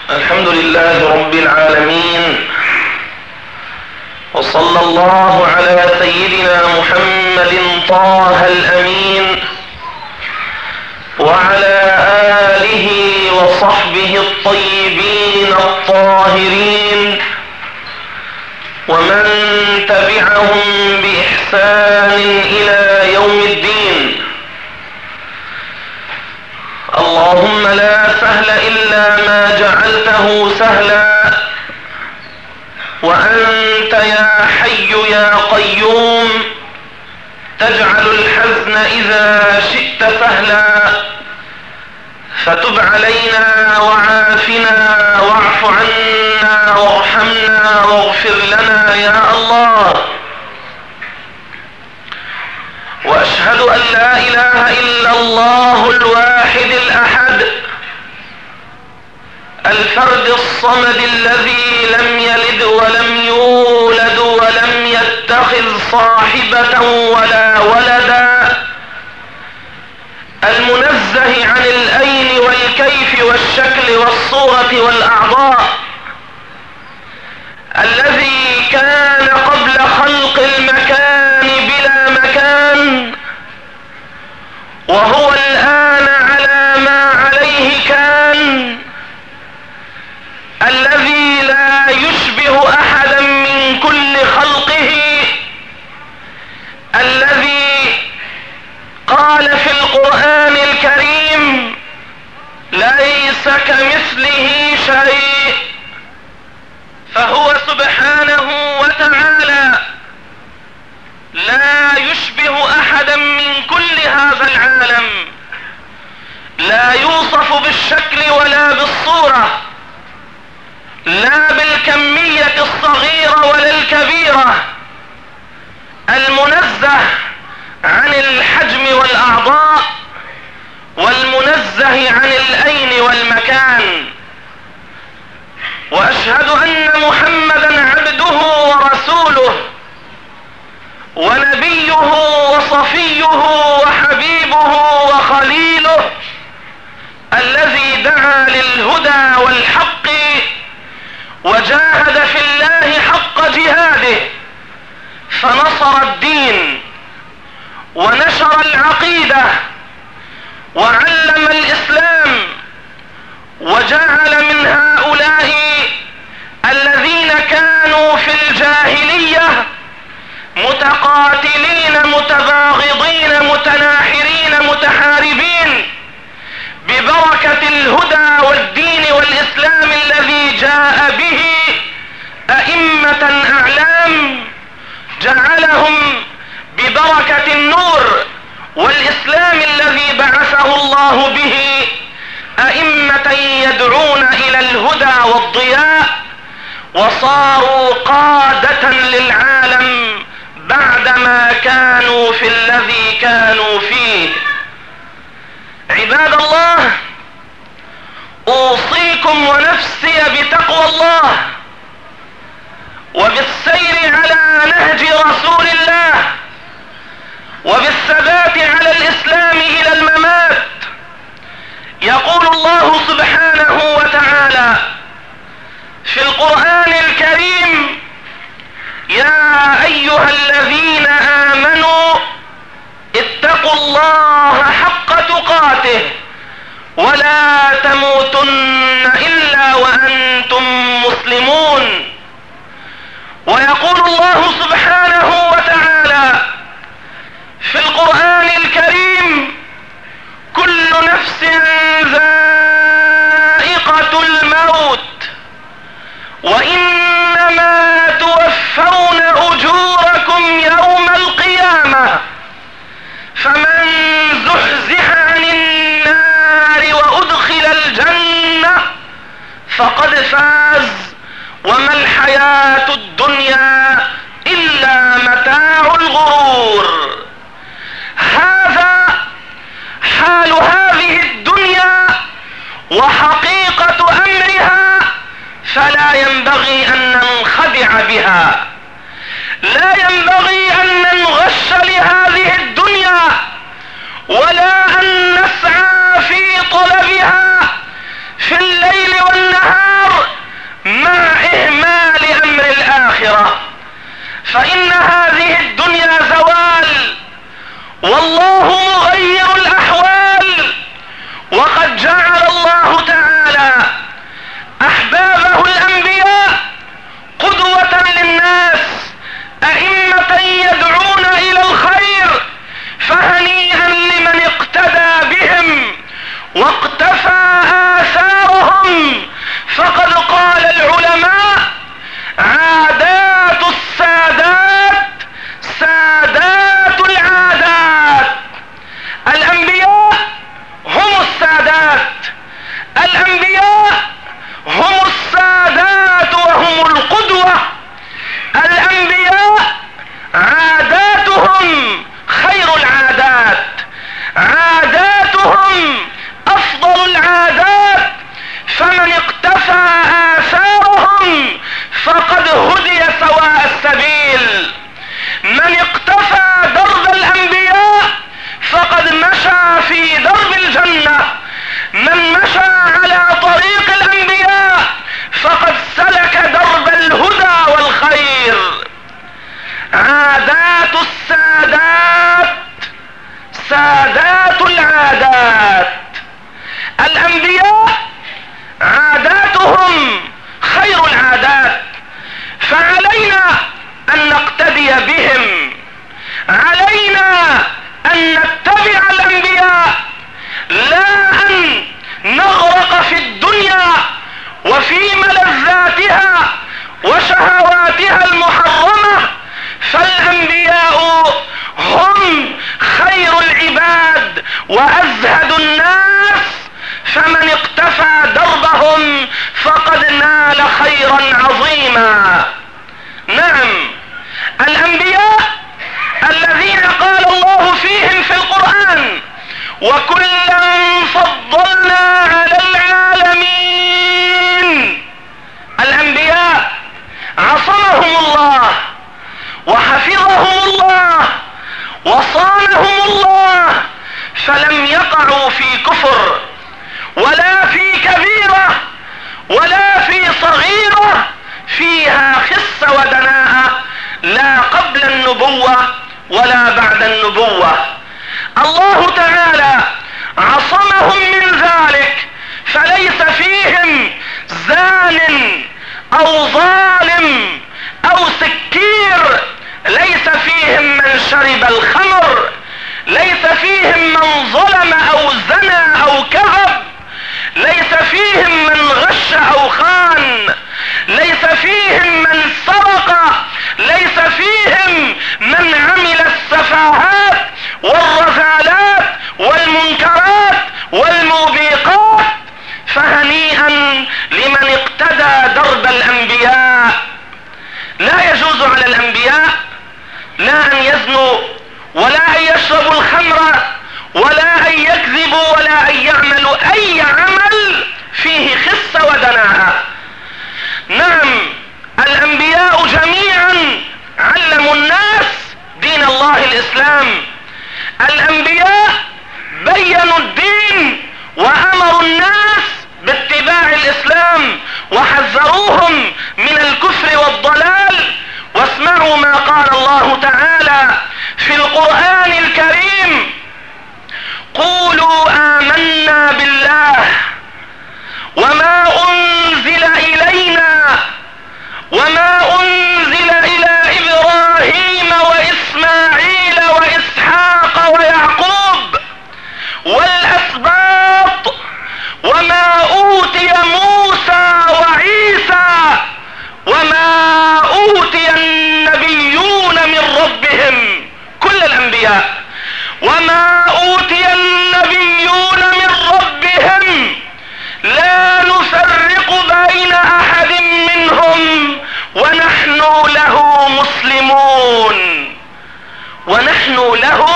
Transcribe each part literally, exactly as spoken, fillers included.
الحمد لله رب العالمين، وصلى الله على سيدنا محمد طه الأمين وعلى آله وصحبه الطيبين الطاهرين ومن تبعهم بإحسان إلى يوم الدين. اللهم لا سهل إلا ما جعلته سهلا، وأنت يا حي يا قيوم تجعل الحزن إذا شئت سهلا، فتب علينا وعافنا واعف عنا وارحمنا واغفر لنا يا الله. وأشهد أن لا إله إلا الله الواحد الأحد الفرد الصمد الذي لم يلد ولم يولد ولم يتخذ صاحبة ولا ولدا، المنزه عن الأين والكيف والشكل والصورة والأعضاء، الذي كان قبل خلق المكان بلا مكان وهو الآن على ما عليه كان، الذي لا يشبه أحدا من كل خلقه، الذي قال في القرآن الكريم ليس كمثله شيء، فهو سبحانه وتعالى لا يشبه أحدا من كل هذا العالم، لا يوصف بالشكل ولا بالصورة، لا بالكمية الصغيرة ولا الكبيرة، المنزه عن الحجم والأعضاء، والمنزه عن الأين والمكان. وأشهد أن محمدا عبده ورسوله ونبيه وصفيه وحبيبه وخليله، الذي دعا للهدى والحق وجاهد في الله حق جهاده فنصر الدين ونشر العقيدة وعلم الإسلام، وجعل من هؤلاء الذين كانوا في الجاهلية متقاتلين متباغضين متناحرين متحاربين ببركة الهدى والدين والإسلام الذي جاء به أئمة أعلام، جعلهم ببركة النور والإسلام الذي بعثه الله به أئمة يدعون إلى الهدى والضياء، وصاروا قادة للعالم بعدما كانوا في الذي كانوا فيه. عباد الله، أوصيكم ونفسي بتقوى الله وبالسير على نهج رسول الله وبالثبات على الإسلام إلى الممات. يقول الله سبحانه وتعالى في القرآن الكريم: يا أيها الذين آمنوا اتقوا الله حق تقاته ولا تموتن إلا وأنتم مسلمون. ويقول الله سبحانه وتعالى في القرآن الكريم: كل نفس ذائقة الموت وإنما توفون أجوركم يوم القيامة، فمن زحزح عن النار وأدخل الجنة فقد فاز وما الحياة الدنيا إلا متاع الغرور. هذا حال هذه الدنيا وحقيقة أمرها، فلا ينبغي أن ننخدع بها، لا ينبغي أن ننغش لهذه الدنيا ولا أن نسعى في طلبها في الليل والنهار الآخرة، فإن هذه الدنيا زوال والله مغير الأحوال. وقد جعل الله تعالى أحبابه الأنبياء قدوة للناس، أئمة يدعون إلى الخير، فهنيئا لمن اقتدى بهم واقتفى آثارهم. فقد قال العلماء: عادات السادات سادات العادات. الأنبياء هم السادات، الأنبياء هم السادات وهم القدوة. الأنبياء عاداتهم خير العادات، عاداتهم أفضل العادات، فمن اقتفى آثارهم فقد هدي سواء السبيل. من اقتفى درب الأنبياء فقد مشى في درب الجنة، من مشى على طريق الأنبياء فقد سلك درب الهدى والخير. عادات السادات سادات العادات. الأنبياء عاداتهم خير العادات، فعلينا أن نقتدي بهم، علينا أن نتبع الأنبياء، لا أن نغرق في الدنيا وفي ملذاتها وشهواتها المحرمة. فالأنبياء هم خير العباد وأزهد الناس، فمن اقتفى دربهم فقد نال خيرا عظيما. نعم، الأنبياء الذين قال الله فيهم في القرآن: وكلا فضلنا على العالمين. الأنبياء عصمهم الله وحفظهم الله وصانهم الله، فلم يقعوا في كفر ولا في كبيرة ولا في صغيرة فيها خس ودناءة، لا قبل النبوة ولا بعد النبوة. الله تعالى عصمهم من ذلك، فليس فيهم زان او ظالم او سكير، ليس فيهم من شرب الخمر، ليس فيهم من ظلم او زنى او كذب، ليس فيهم من غش او خان، ليس فيهم من سرق، ليس فيهم من عمل السفاهات والرذالات والمنكرات والموبقات. فهنيئا لمن اقتدى درب الأنبياء. لا يجوز على الأنبياء لا أن يزنوا ولا أن يشربوا الخمر ولا أن يكذبوا ولا أن يعملوا أي عمل فيه خس ودناءة. نعم، الأنبياء جميعا علموا الناس دين الله الإسلام. الأنبياء بينوا الدين وأمروا الناس باتباع الإسلام وحذروهم من الكفر والضلال. واسمعوا ما قال الله تعالى في القرآن الكريم: قولوا آمنا بالله وما أنزل إلينا وما أنزل إلى إبراهيم وإسماعيل وإسحاق ويعقوب والأسباط وما أوتي موسى وعيسى وما أوتي النبيون من ربهم. كل الأنبياء وما أوتي النبيون من ربهم لا نفرق بين أحد منهم ونحن له مسلمون. ونحن له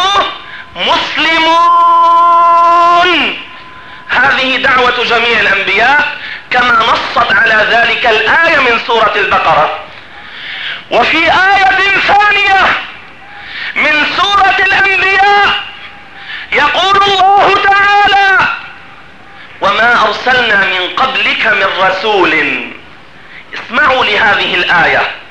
مسلمون. هذه دعوة جميع الأنبياء كما نصت على ذلك الآية من سورة البقرة. وفي آية ثانية من سورة الأنبياء يقول الله تعالى: وما أرسلنا من قبلك من رسول. اسمعوا لهذه الآية: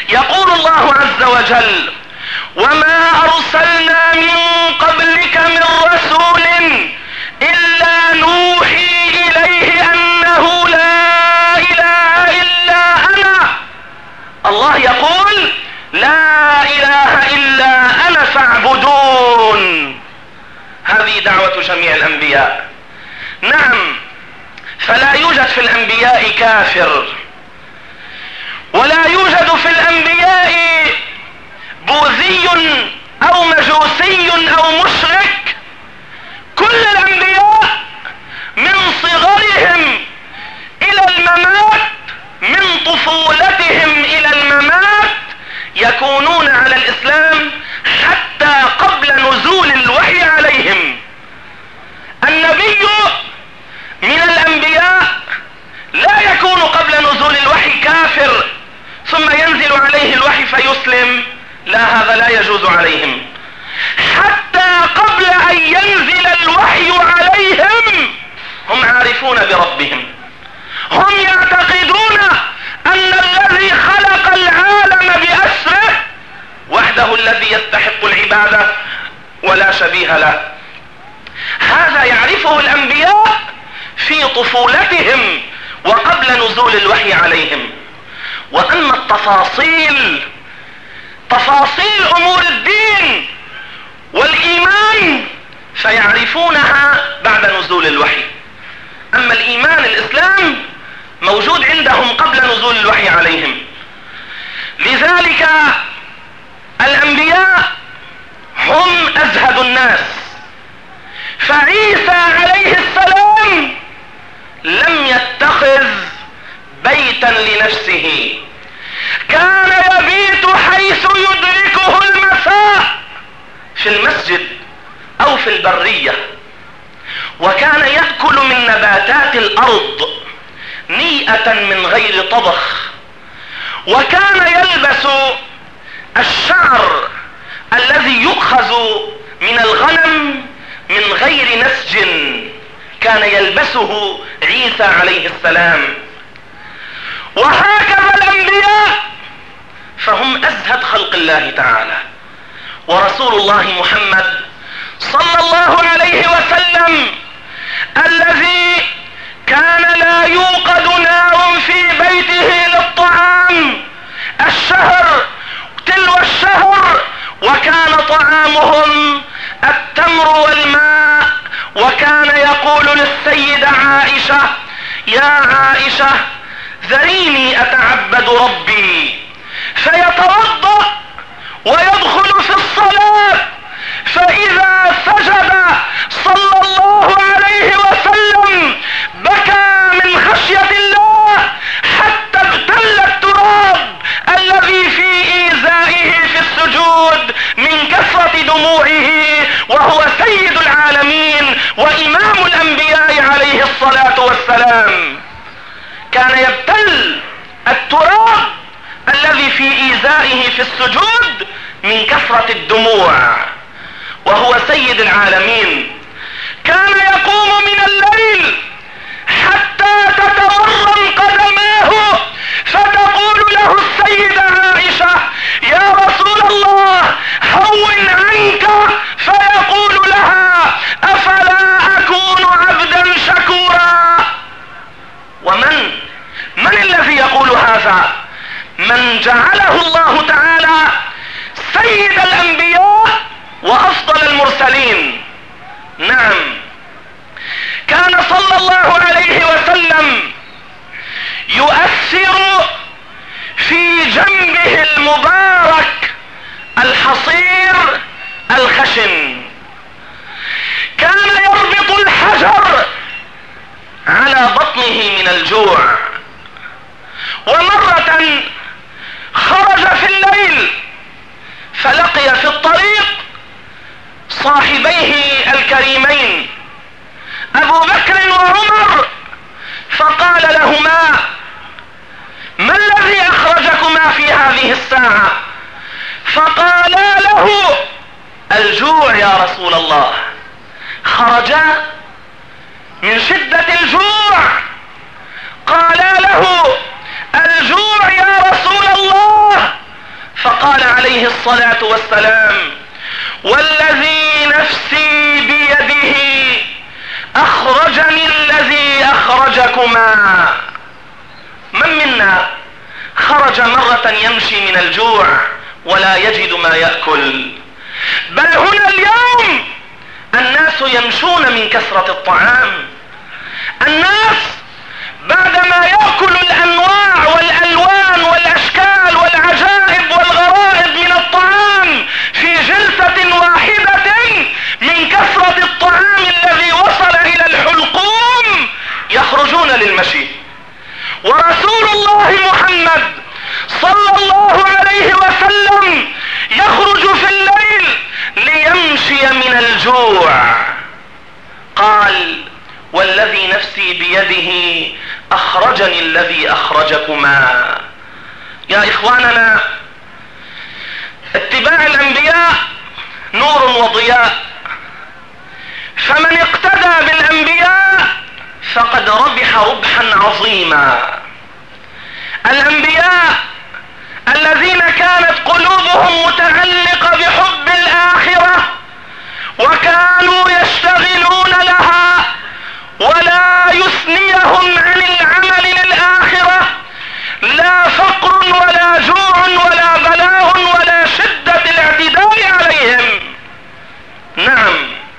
يقول الله عز وجل: وما أرسلنا من قبلك من رسول إلا نوحي إليه أنه لا إله إلا أنا. الله يقول: لا إله إلا أنا فاعبدون. هذه دعوة جميع الأنبياء. نعم، فلا يوجد في الأنبياء كافر، ولا يوجد في الأنبياء بوذي أو مجوسي أو مشرك. كل الأنبياء من صغرهم إلى الممات، من طفولتهم إلى الممات، يكونون على الإسلام حتى قبل نزول الوحي عليهم. النبي من الأنبياء لا يكون قبل نزول الوحي كافر ثم ينزل عليه الوحي فيسلم، لا، هذا لا يجوز عليهم. حتى قبل أن ينزل الوحي عليهم هم عارفون بربهم، هم يعتقدون أن الذي خلق العالم بأسره وحده الذي يستحق العبادة ولا شبيه له. هذا يعرفه الأنبياء في طفولتهم وقبل نزول الوحي عليهم. وأما التفاصيل، تفاصيل أمور الدين والإيمان، فيعرفونها بعد نزول الوحي. أما الإيمان الإسلام موجود عندهم قبل نزول الوحي عليهم. لذلك الأنبياء هم أزهد الناس. فعيسى عليه السلام لم يتخذ بيتا لنفسه، كان يبيت حيث يدركه المساء، في المسجد أو في البرية، وكان يأكل من نباتات الأرض نيئة من غير طبخ، وكان يلبس الشعر الذي يؤخذ من الغنم من غير نسج، كان يلبسه عيسى عليه السلام. وهكذا الأنبياء فهم أزهد خلق الله تعالى. ورسول الله محمد صلى الله عليه وسلم الذي كان لا يوقد نار في بيته للطعام الشهر تلو الشهر، وكان طعامهم التمر والماء، وكان يقول للسيدة عائشة: يا عائشة ذريني أتعبد ربي. فيتوضأ ويدخل في الصلاة، فإذا سجد صلى الله عليه وسلم بكى من خشية الله حتى ابتل التراب الذي في إيذائه في السجود من كثرة دموعه، وهو سيد العالمين وإمام الأنبياء عليه الصلاة والسلام. كان يبتل التراب الذي في إيذائه في السجود من كثرة الدموع، وهو سيد العالمين. كان يقوم من الليل حتى تتورم قدماه، فتقول له السيدة عائشة: يا رسول الله هون عنك، فيقول لها: أفلا أكون عبدا شكورا. ومن من الذي يقول هذا؟ من جعله الله تعالى سيد الأنبياء وأفضل المرسلين. نعم، كان صلى الله عليه وسلم يؤثر في جنبه المبارك الحصير الخشن، كان يربط الحجر على بطنه من الجوع. ومرة خرج في الليل فلقي في الطريق صاحبيه الكريمين أبو بكر وعمر، فقال لهما: ما الذي أخرجكما في هذه الساعة؟ فقالا له: الجوع يا رسول الله. خرجا من شدة الجوع. قالا له: الجوع يا رسول الله، فقال عليه الصلاة والسلام: والذي نفسي بيده أخرجني الذي أخرجكما. من منا خرج مرة يمشي من الجوع ولا يجد ما يأكل؟ بل هنا اليوم الناس يمشون من كثرة الطعام. الناس بعدما يأكل الأنواع والألوان والأشكال والعجائب والغرائب من الطعام في جلسة واحدة من كثرة الطعام الذي وصل إلى الحلقوم، يخرجون للمشي. ورسول الله محمد صلى الله عليه وسلم يخرج في الليل ليمشي من الجوع. قال: والذي نفسي بيده أخرجني الذي أخرجكما. يا إخواننا، اتباع الأنبياء نور وضياء، فمن اقتدى بالأنبياء فقد ربح ربحا عظيما. الأنبياء الذين كانت قلوبهم متعلقة بحب الآخرة وكانوا يشتغلون لها ولا يثنيهم عن العمل للآخرة لا فقر ولا جوع ولا بلاء ولا شدة الاعتداء عليهم. نعم،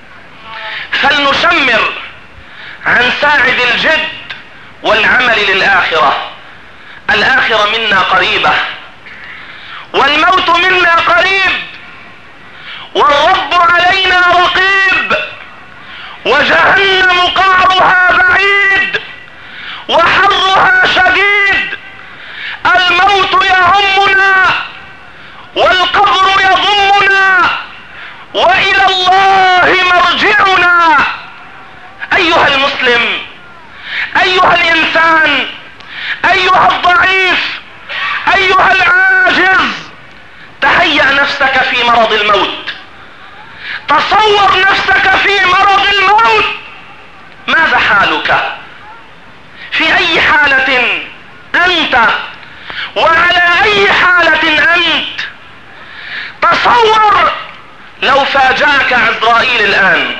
فلنشمر عن ساعد الجد والعمل للآخرة. الآخرة منا قريبة، والموت منا قريب، والرب علينا رقيب، وجهنم قعرها بعيد وحرها شديد. الموت يهمنا والقبر يضمنا وإلى الله مرجعنا. أيها المسلم، أيها الإنسان، أيها الضعيف، أيها العاجز، تهيأ نفسك في مرض الموت. تصور نفسك في مرض الموت، ماذا حالك؟ في أي حالة أنت؟ وعلى أي حالة أنت؟ تصور لو فاجأك عزرائيل الآن،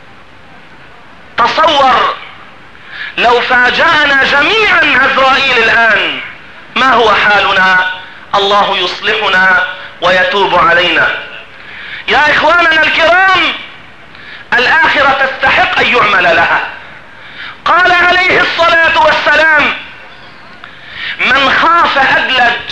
تصور لو فاجأنا جميعا عزرائيل الآن، ما هو حالنا؟ الله يصلحنا ويتوب علينا. يا إخواننا الكرام، الآخرة تستحق أن يعمل لها. قال عليه الصلاة والسلام: من خاف أدلج،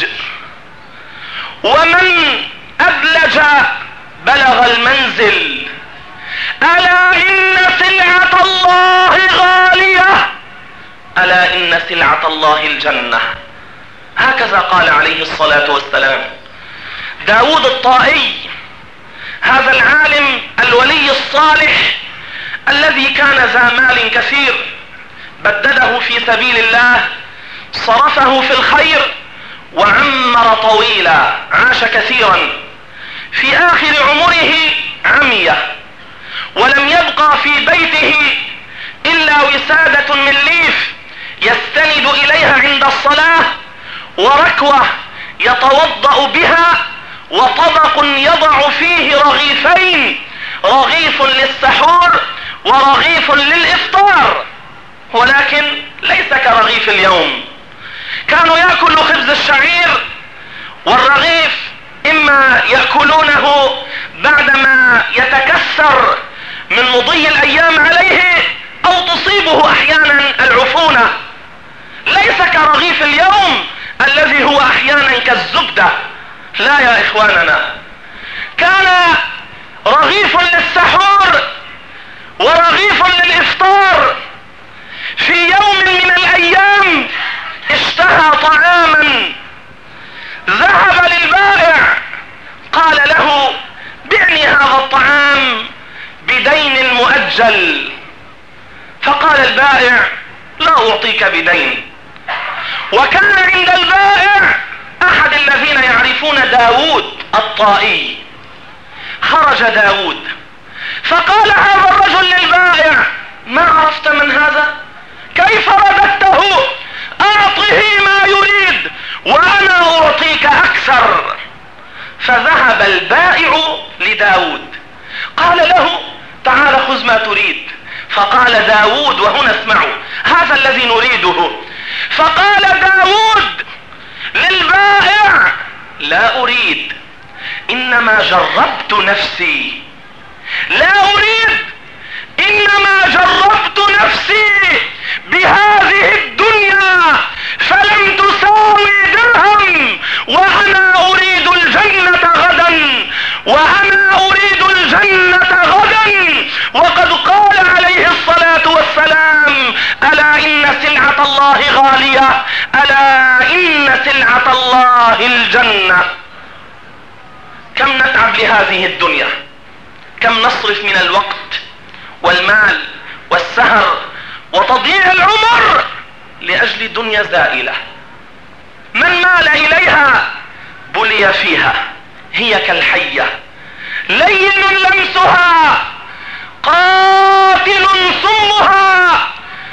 ومن أدلج بلغ المنزل. ألا إن سلعة الله غالية، ألا إن سلعة الله الجنة. هكذا قال عليه الصلاة والسلام. داود الطائي، هذا العالم الولي الصالح الذي كان ذا مال كثير، بدده في سبيل الله، صرفه في الخير، وعمر طويلا، عاش كثيرا. في آخر عمره عمي، ولم يبقى في بيته إلا وسادة من ليف يستند إليها عند الصلاة، وركوة يتوضأ بها، وطبق يضع فيه رغيفين، رغيف للسحور ورغيف للإفطار، ولكن ليس كرغيف اليوم. كانوا يأكلوا خبز الشعير والرغيف، إما يأكلونه بعدما يتكسر من مضي الأيام عليه، أو تصيبه أحيانا العفونة. ليس كرغيف اليوم الذي هو أحيانا كالزبدة، لا يا إخواننا. كان رغيف للسحور ورغيف للإفطار. في يوم من الأيام اشتهى طعاما، ذهب للبائع قال له: بعني هذا الطعام بدين مؤجل. فقال البائع: لا أعطيك بدين. وكان عند البائع أحد الذين يعرفون داود الطائي. خرج داود فقال هذا الرجل للبائع: ما عرفت من هذا؟ كيف رددته؟ أعطه ما يريد وأنا أعطيك أكثر. فذهب البائع لداود قال له تعال خذ ما تريد. فقال داود، وهنا اسمعوا هذا الذي نريده، فقال داود للبائع لا أريد، إنما جربت نفسي، لا أريد، إنما جربت نفسي بهذه الدنيا فلم تساوي درهم، وأنا أريد الجنة غدا، وأنا أريد الجنة غدا. وقد قال عليه الصلاة والسلام ألا إن سلعة الله غالية، ألا إن سلعة الله الجنة. كم نتعب لهذه الدنيا، كم نصرف من الوقت والمال والسهر وتضييع العمر لأجل دنيا زائلة. من مال إليها بلي فيها، هي كالحية لين لمسها قاتل سمها،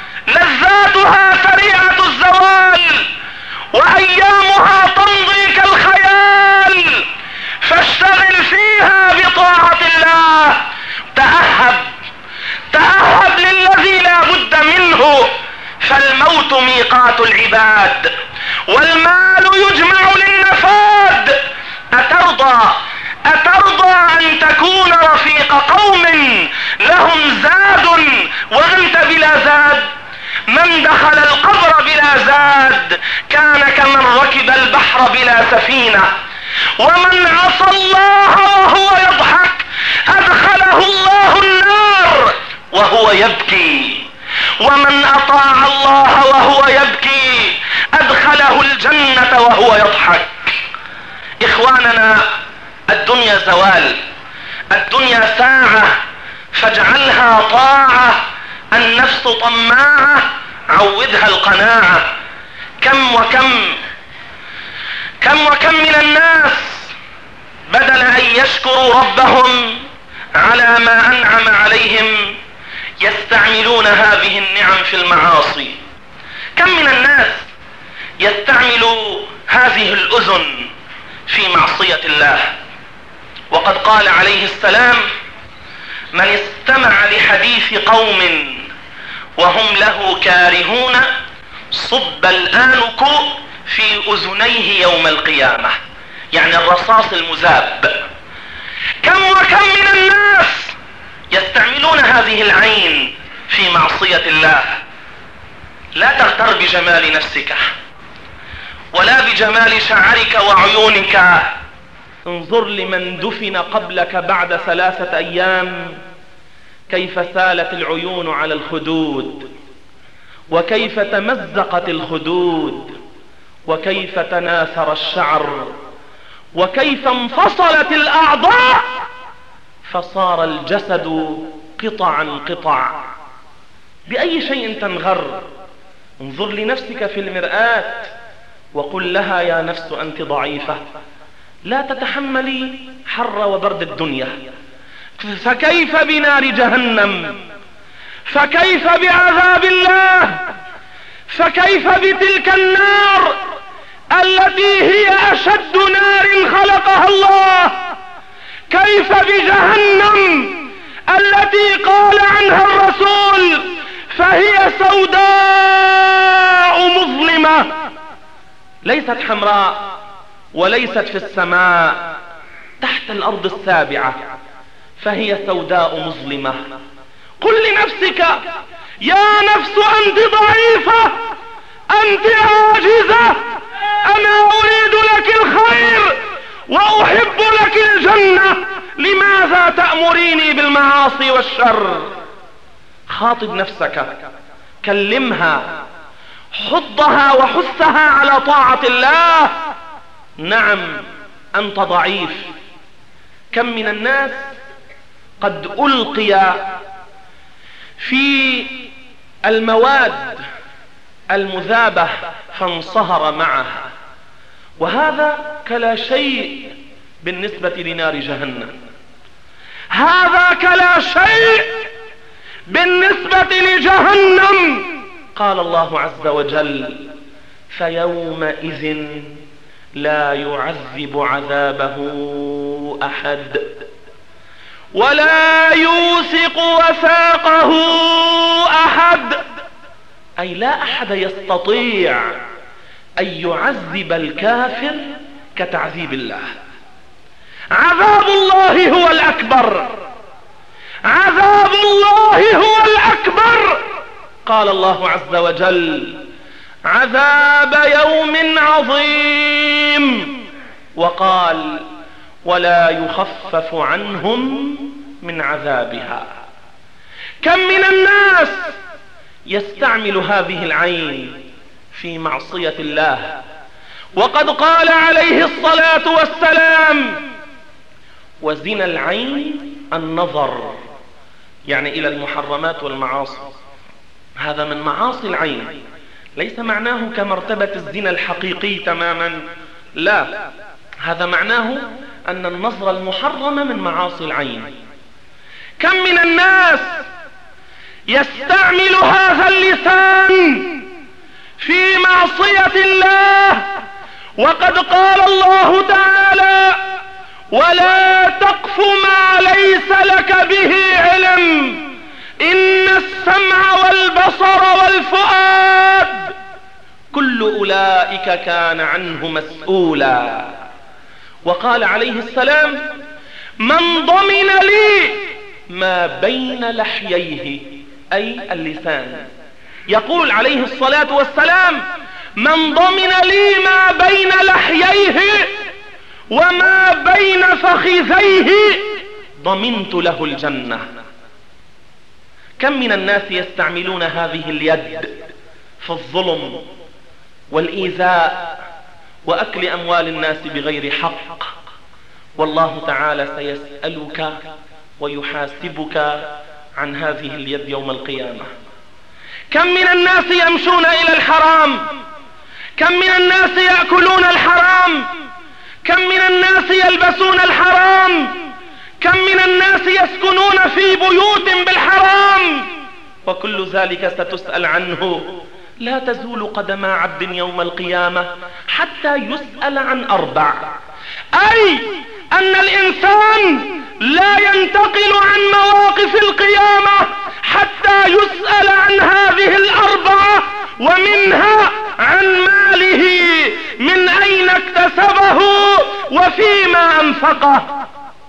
لذاتها سريعة الزوال وأيامها تمضي كالخيال، فاشتغل فيها بطاعة الله. تأهب تأهب للذي لا بد منه، فالموت ميقات العباد والمال يجمع للنفاد. أترضى أترضى أن تكون رفيق قوم لهم زاد وأنت بلا زاد؟ من دخل القبر بلا زاد كان كمن ركب البحر بلا سفينة، ومن عصى الله وهو يضحك أدخله الله النار وهو يبكي، ومن أطاع الله وهو يبكي أدخله الجنة وهو يضحك. إخواننا، الدنيا زوال، الدنيا ساعة، فاجعلها طاعة. النفس طماعة، عودها القناعة. كم وكم كم وكم من الناس بدل أن يشكروا ربهم على ما أنعم عليهم يستعملون هذه النعم في المعاصي. كم من الناس يستعمل هذه الأذن في معصية الله. وقد قال عليه السلام من استمع لحديث قوم وهم له كارهون صب الآنك في أذنيه يوم القيامة، يعني الرصاص المذاب. كم وكم من الناس يستعملون هذه العين في معصية الله. لا تغتر بجمال نفسك ولا بجمال شعرك وعيونك. انظر لمن دفن قبلك بعد ثلاثة أيام كيف سالت العيون على الخدود، وكيف تمزقت الخدود، وكيف تناثر الشعر، وكيف انفصلت الأعضاء فصار الجسد قطعا قطع. بأي شيء تنغر؟ انظر لنفسك في المرآة وقل لها يا نفس أنت ضعيفة، لا تتحملي حر وبرد الدنيا. فكيف بنار جهنم؟ فكيف بعذاب الله؟ فكيف بتلك النار التي هي أشد نار خلقها الله؟ كيف بجهنم التي قال عنها الرسول فهي سوداء مظلمة، ليست حمراء وليست في السماء، تحت الأرض السابعة، فهي سوداء مظلمة. قل لنفسك يا نفس أنت ضعيفة، أنت عاجزة، أنا أريد لك الخير وأحب لك الجنة، لماذا تأمريني بالمعاصي والشر؟ خاطب نفسك، كلمها، حضها وحثها على طاعة الله. نعم أنت ضعيف. كم من الناس قد ألقي في المواد المذابة فانصهر معها، وهذا كلا شيء بالنسبة لنار جهنم. هذا كلا شيء بالنسبة لجهنم. قال الله عز وجل فيومئذ لا يعذب عذابه أحد ولا يوثق وثاقه أحد، أي لا أحد يستطيع أن يعذب الكافر كتعذيب الله. عذاب الله هو الأكبر، عذاب الله هو الأكبر. قال الله عز وجل: عذاب يوم عظيم، وقال: ولا يخفف عنهم من عذابها. كم من الناس يستعمل هذه العين في معصية الله، وقد قال عليه الصلاة والسلام: وزنا العين النظر، يعني إلى المحرمات والمعاصي. هذا من معاصي العين، ليس معناه كمرتبة الزنا الحقيقي تماما، لا، هذا معناه أن النظر المحرم من معاصي العين. كم من الناس يستعمل هذا اللسان في معصية الله، وقد قال الله تعالى: ولا تقف ما ليس لك به علم إن السمع والبصر والفؤاد كل أولئك كان عنه مسؤولا. وقال عليه السلام: من ضمن لي ما بين لحييه، أي اللسان. يقول عليه الصلاة والسلام: من ضمن لي ما بين لحييه وما بين فخذيه ضمنت له الجنة. كم من الناس يستعملون هذه اليد في الظلم والإيذاء وأكل أموال الناس بغير حق، والله تعالى سيسألك ويحاسبك عن هذه اليد يوم القيامة. كم من الناس يمشون إلى الحرام، كم من الناس يأكلون الحرام، كم من الناس يلبسون الحرام، كم من الناس يسكنون في بيوت بالحرام، وكل ذلك ستسأل عنه. لا تزول قدم عبد يوم القيامة حتى يسأل عن أربع، أي أن الإنسان لا ينتقل عن مواقف القيامة حتى يسأل عن هذه الأربعة، ومنها عن ماله من أين اكتسبه وفيما أنفقه.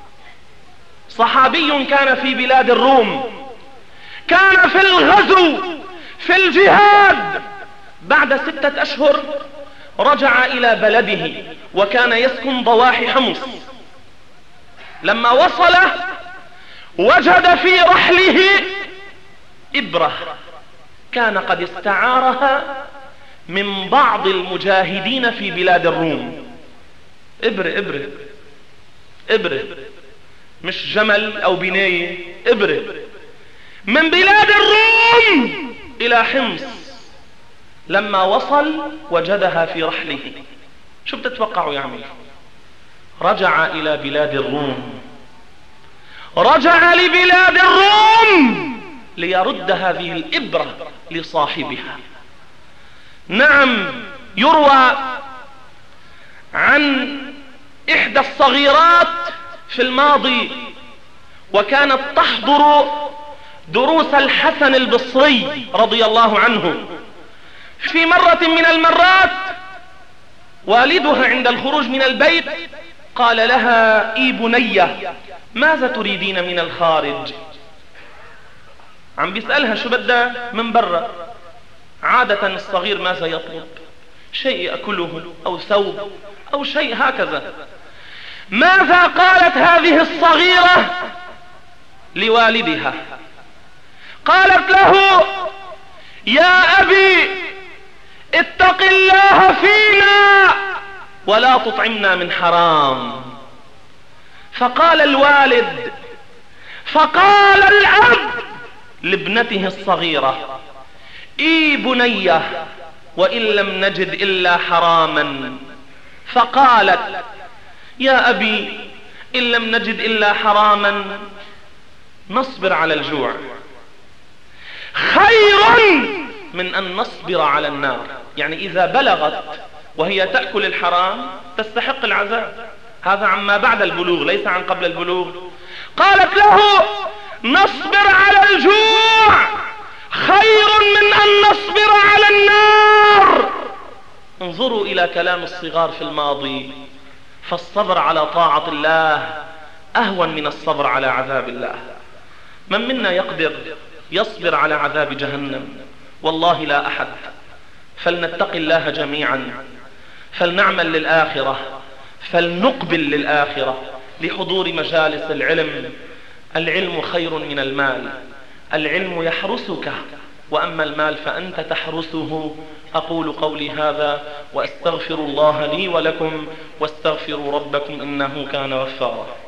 صحابي كان في بلاد الروم، كان في الغزو في الجهاد، بعد ستة أشهر رجع إلى بلده، وكان يسكن ضواحي حمص. لما وصل وجد في رحله إبرة كان قد استعارها من بعض المجاهدين في بلاد الروم. إبرة إبرة إبرة، مش جمل أو بناية، إبرة من بلاد الروم إلى حمص. لما وصل وجدها في رحله. شو بتتوقعوا يعمل؟ رجع إلى بلاد الروم، رجع لبلاد الروم ليرد هذه الإبرة لصاحبها. نعم، يروى عن إحدى الصغيرات في الماضي، وكانت تحضر دروس الحسن البصري رضي الله عنه. في مرة من المرات والدها عند الخروج من البيت قال لها: اي بنية، ماذا تريدين من الخارج؟ عم بيسألها شو بدها من برا. عادة الصغير ماذا يطلب؟ شيء يأكله أو ثوب أو شيء هكذا. ماذا قالت هذه الصغيرة لوالدها؟ قالت له: يا أبي اتق الله فينا ولا تطعمنا من حرام. فقال الوالد، فقال الأب لابنته الصغيرة: اي بنية، وإن لم نجد إلا حراما. فقالت: يا أبي إن لم نجد إلا حراما نصبر على الجوع خير من أن نصبر على النار. يعني إذا بلغت وهي تأكل الحرام تستحق العذاب. هذا عما بعد البلوغ ليس عن قبل البلوغ. قالت له نصبر على الجوع خير من أن نصبر على النار. انظروا إلى كلام الصغار في الماضي، فالصبر على طاعة الله أهون من الصبر على عذاب الله. من منا يقدر يصبر على عذاب جهنم؟ والله لا أحد. فلنتق الله جميعا، فلنعمل للآخرة، فلنقبل للآخرة لحضور مجالس العلم. العلم خير من المال، العلم يحرسك، وأما المال فأنت تحرسه. أقول قولي هذا وأستغفر الله لي ولكم، واستغفروا ربكم إنه كان غفارا.